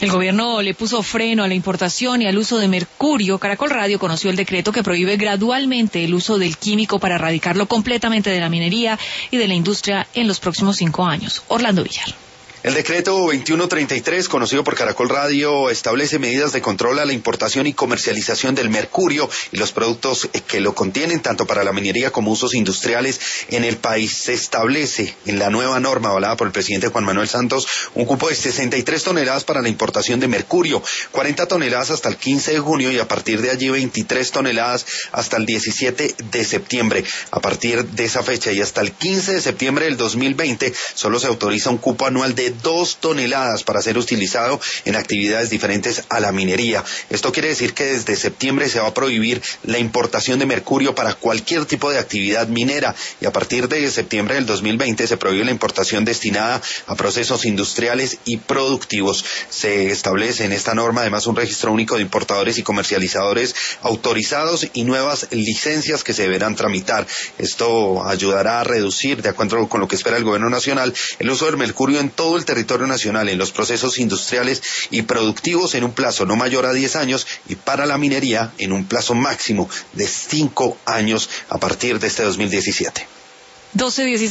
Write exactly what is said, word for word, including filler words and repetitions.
El gobierno le puso freno a la importación y al uso de mercurio. Caracol Radio conoció el decreto que prohíbe gradualmente el uso del químico para erradicarlo completamente de la minería y de la industria en los próximos cinco años. Orlando Villar. El decreto veintiuno treinta y tres, conocido por Caracol Radio, establece medidas de control a la importación y comercialización del mercurio y los productos que lo contienen, tanto para la minería como usos industriales en el país. Se establece en la nueva norma avalada por el presidente Juan Manuel Santos un cupo de sesenta y tres toneladas para la importación de mercurio, cuarenta toneladas hasta el quince de junio y a partir de allí veintitrés toneladas hasta el diecisiete de septiembre. A partir de esa fecha y hasta el quince de septiembre del dos mil veinte, solo se autoriza un cupo anual de dos toneladas para ser utilizado en actividades diferentes a la minería. Esto quiere decir que desde septiembre se va a prohibir la importación de mercurio para cualquier tipo de actividad minera y a partir de septiembre del dos mil veinte se prohíbe la importación destinada a procesos industriales y productivos. Se establece en esta norma además un registro único de importadores y comercializadores autorizados y nuevas licencias que se deberán tramitar. Esto ayudará a reducir, de acuerdo con lo que espera el gobierno nacional, el uso del mercurio en todo el territorio nacional en los procesos industriales y productivos en un plazo no mayor a diez años y para la minería en un plazo máximo de cinco años a partir de este dos mil diecisiete. doce diecisiete